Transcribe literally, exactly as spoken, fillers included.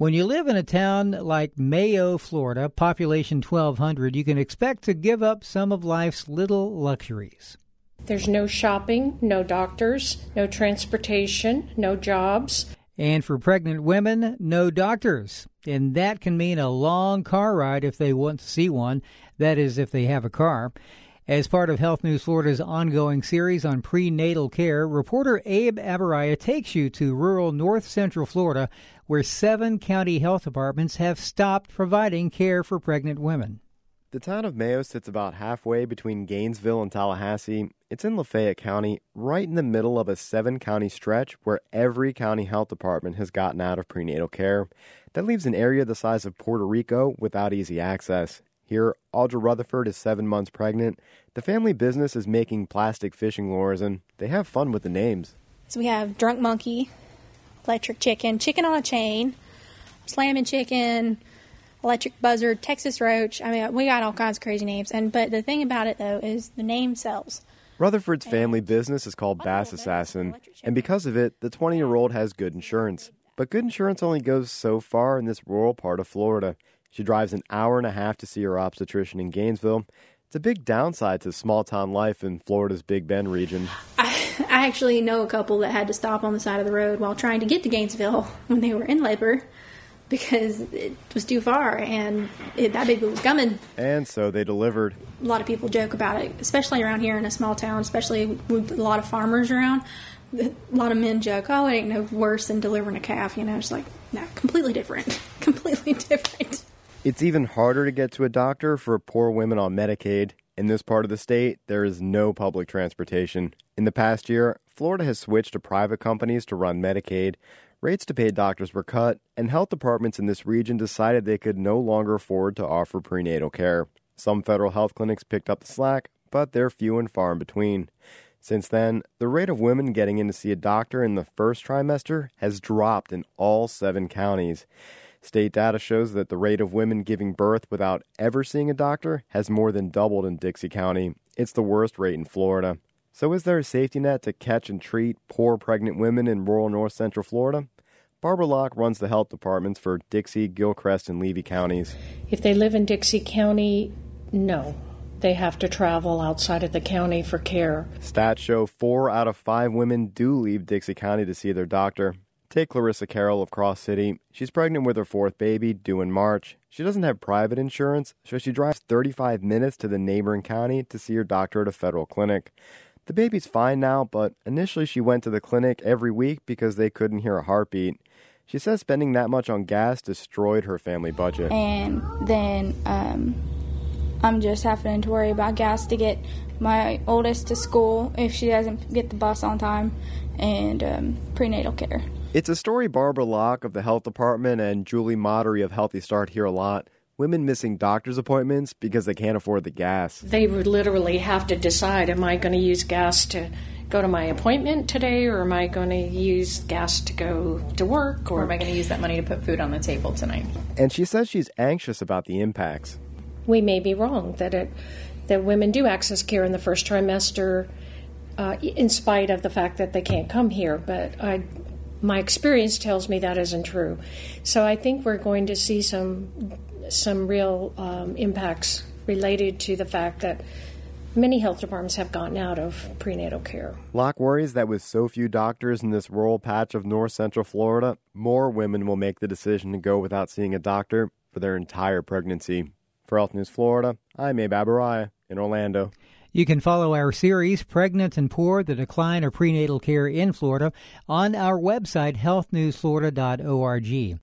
When you live in a town like Mayo, Florida, population twelve hundred, you can expect to give up some of life's little luxuries. There's no shopping, no doctors, no transportation, no jobs. And for pregnant women, no doctors. And that can mean a long car ride if they want to see one. That is, if they have a car. As part of Health News Florida's ongoing series on prenatal care, reporter Abe Abaraya takes you to rural north central Florida, where seven county health departments have stopped providing care for pregnant women. The town of Mayo sits about halfway between Gainesville and Tallahassee. It's in Lafayette County, right in the middle of a seven-county stretch where every county health department has gotten out of prenatal care. That leaves an area the size of Puerto Rico without easy access. Here, Audra Rutherford is seven months pregnant. The family business is making plastic fishing lures, and they have fun with the names. So we have Drunk Monkey, Electric Chicken, Chicken on a Chain, Slammin' Chicken, Electric Buzzard, Texas Roach. I mean, we got all kinds of crazy names. And but the thing about it, though, is the name sells. Rutherford's family business is called Bass Assassin, and because of it, the twenty-year-old has good insurance. But good insurance only goes so far in this rural part of Florida. She drives an hour and a half to see her obstetrician in Gainesville. It's a big downside to small-town life in Florida's Big Bend region. I, I actually know a couple that had to stop on the side of the road while trying to get to Gainesville when they were in labor because it was too far and it, that baby was coming. And so they delivered. A lot of people joke about it, especially around here in a small town, especially with a lot of farmers around. A lot of men joke, oh, it ain't no worse than delivering a calf. You know, it's like, no, completely different. completely different. It's even harder to get to a doctor for poor women on Medicaid. In this part of the state, there is no public transportation. In the past year, Florida has switched to private companies to run Medicaid. Rates to paid doctors were cut, and health departments in this region decided they could no longer afford to offer prenatal care. Some federal health clinics picked up the slack, but they're few and far in between. Since then, the rate of women getting in to see a doctor in the first trimester has dropped in all seven counties. State data shows that the rate of women giving birth without ever seeing a doctor has more than doubled in Dixie County. It's the worst rate in Florida. So is there a safety net to catch and treat poor pregnant women in rural north central Florida? Barbara Locke runs the health departments for Dixie, Gilchrist, and Levy counties. If they live in Dixie County, no. They have to travel outside of the county for care. Stats show four out of five women do leave Dixie County to see their doctor. Take Clarissa Carroll of Cross City. She's pregnant with her fourth baby, due in March. She doesn't have private insurance, so she drives thirty-five minutes to the neighboring county to see her doctor at a federal clinic. The baby's fine now, but initially she went to the clinic every week because they couldn't hear a heartbeat. She says spending that much on gas destroyed her family budget. And then um, I'm just having to worry about gas to get my oldest to school if she doesn't get the bus on time, and um, prenatal care. It's a story Barbara Locke of the health department and Julie Mottery of Healthy Start hear a lot. Women missing doctor's appointments because they can't afford the gas. They would literally have to decide, am I going to use gas to go to my appointment today, or am I going to use gas to go to work? Or, or am I going to use that money to put food on the table tonight? And she says she's anxious about the impacts. We may be wrong that it, that women do access care in the first trimester uh, in spite of the fact that they can't come here, but I... my experience tells me that isn't true. So I think we're going to see some some real um, impacts related to the fact that many health departments have gotten out of prenatal care. Locke worries that with so few doctors in this rural patch of north central Florida, more women will make the decision to go without seeing a doctor for their entire pregnancy. For Health News Florida, I'm Abe Abaraya in Orlando. You can follow our series, Pregnant and Poor, the Decline of Prenatal Care in Florida, on our website, health news florida dot org.